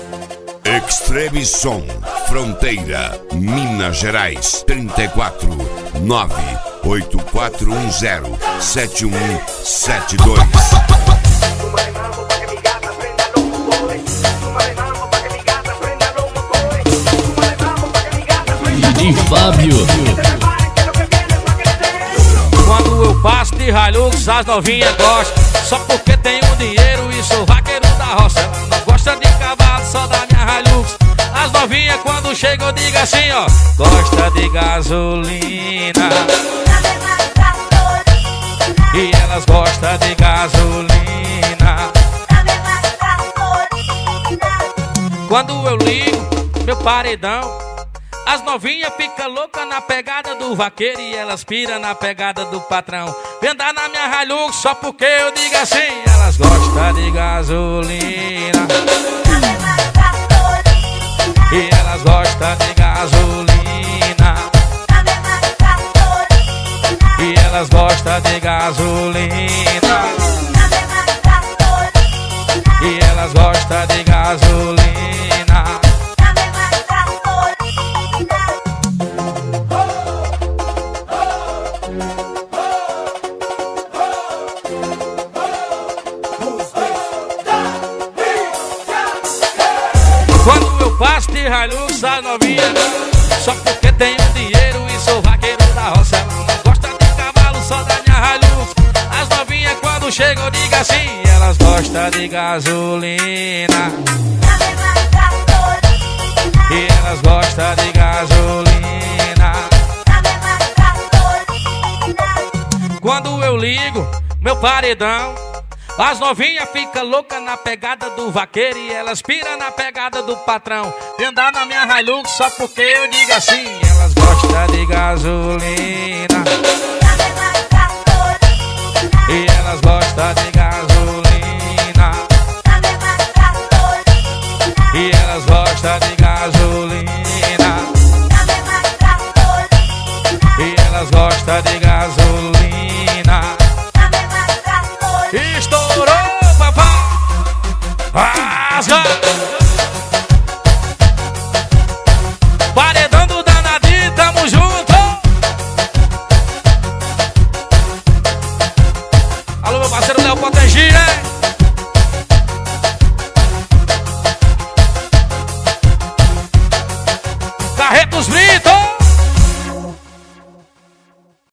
Extreme Som, Fronteira, Minas Gerais, 34 98410 7172. De Fábio. Quando eu passo de Hilux, as novinhas gostam. Só porque tenho dinheiro e sou vaqueiro da roça. Ela não gosta de cavalo, só da minha Hilux. As novinhas quando chegam eu digo assim, ó: gosta de gasolina. E elas gostam de gasolina. Quando eu ligo meu paredão, as novinhas ficam loucas na pegada do vaqueiro e elas piram na pegada do patrão. Vem andar na minha Hilux só porque eu digo assim: elas gostam de gasolina. E elas gostam de gasolina. E elas gostam de gasolina. E elas gostam de gasolina. Quando eu passo de Hilux, a novinha só porque tenho dinheiro e sou vaqueiro da roça. Ela não gosta de cavalo, só da minha Hilux. As novinhas quando chegam eu digo assim: elas gostam de gasolina. E elas gostam de gasolina. Quando eu ligo meu paredão, as novinhas ficam loucas na pegada do vaqueiro e elas piram na pegada do patrão. Vem andar na minha Hilux só porque eu digo assim: elas gostam de gasolina. E elas gostam de gasolina. E elas gostam de gasolina. E elas gostam de gasolina. Estourou, papai! Rasga! Paredão do danadinho, tamo junto! Alô, meu parceiro Léo Potengi, né?